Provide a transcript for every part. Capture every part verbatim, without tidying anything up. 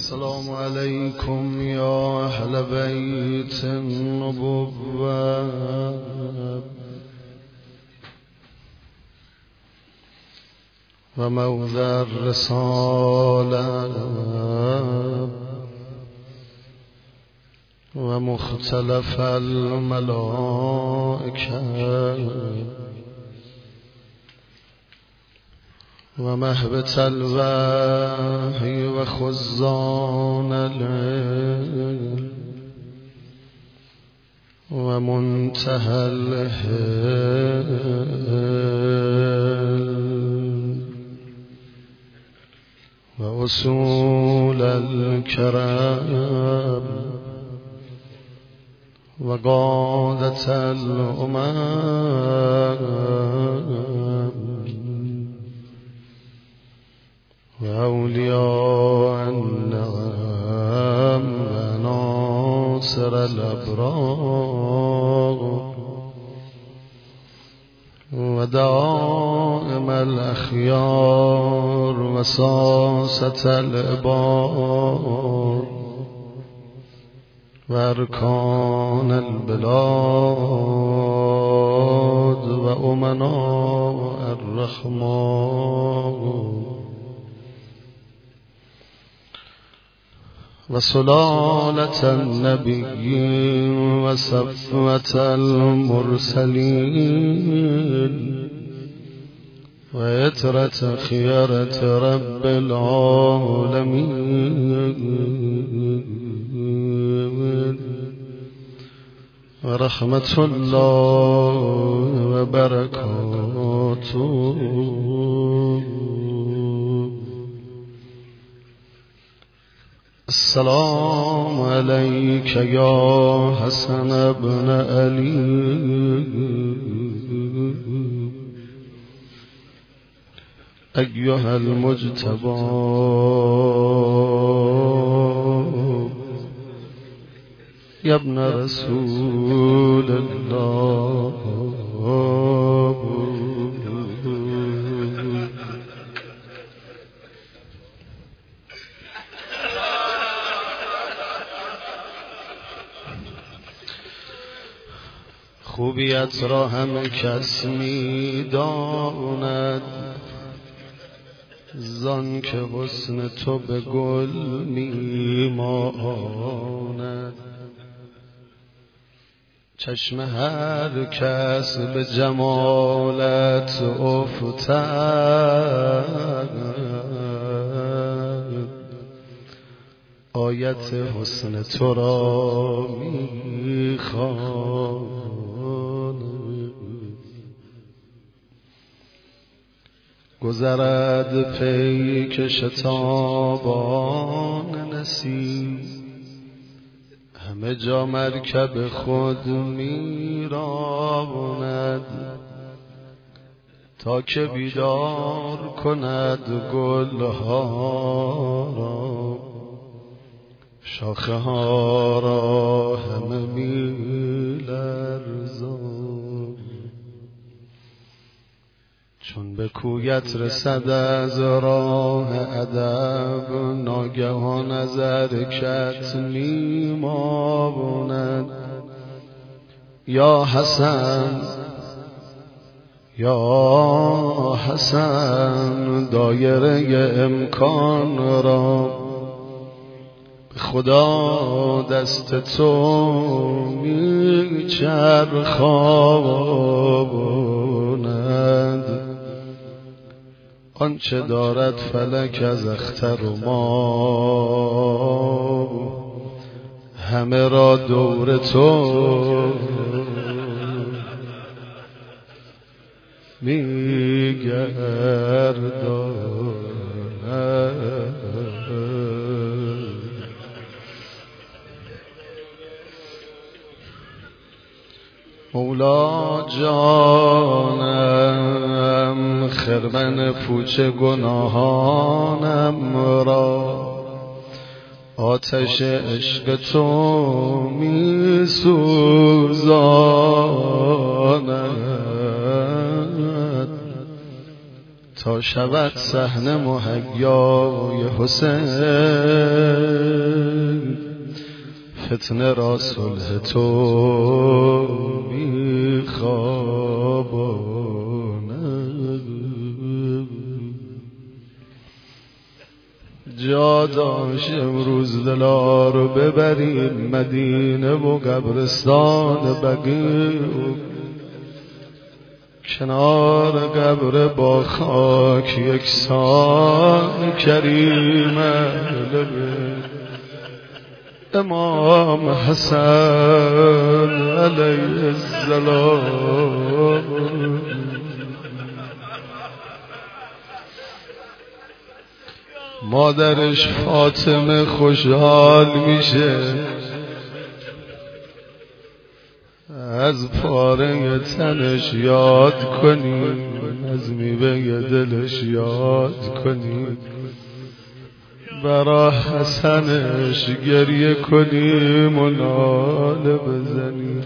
السلام عليكم يا أهل بيت النبوة وموضع الرسالة ومختلف الملائكة ومهبط الوحي وخزان العلم ومنتهى الحلم وأصول الكرام وقادة الأمم وأولياء النعم وناصر الأبرار ودائم الأخيار وساسة الإبار وأركان البلاد وأمناء الرحمن وسلالة النبيين وصفوة المرسلين ويترة خيرة رب العالمين ورحمة الله وبركاته. السلام عليك يا حسن بن علي أيها المجتبى يا ابن رسول الله خوبیت را همه کس می داند زان که حسن تو به گل می ماند. چشم هر کس به جمالت افتد آیت حسن تو را می خواند. گذرد پیک شتابان نسیم همه جا مرکب خود می راند تا که بیدار کند گلها را شاخه ها را همه می لرزد. چون به کویت رسد از راه ادب ناگهان از حرکت می ماند. یا حسن یا حسن دایره امکان را به خدا دست تو می چرخاند. آنچه دارد فلک از اختر و ما همه را دور تو میگرداند. مولا جانم خرمن پوچ گناهانم را آتش عشق تو می سوزاند تا شود صحنه مهیای حسین فتنه را صلح تو میخواباند. جا داشت امروز دلا رو ببریم مدینه و قبرستان بقیع، کنار قبر با خاک یکسان کریم امام حسن علیه السلام. مادرش فاطمه خوشحال میشه از پاره تنش یاد کنی، از میوه دلش یاد کنی، برا حسنش گریه کنیم و ناله بزنیم.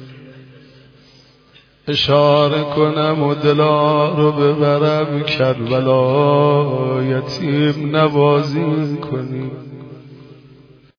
اشاره کنم و دلا رو ببرم کربلا، یتیم نوازی کنیم.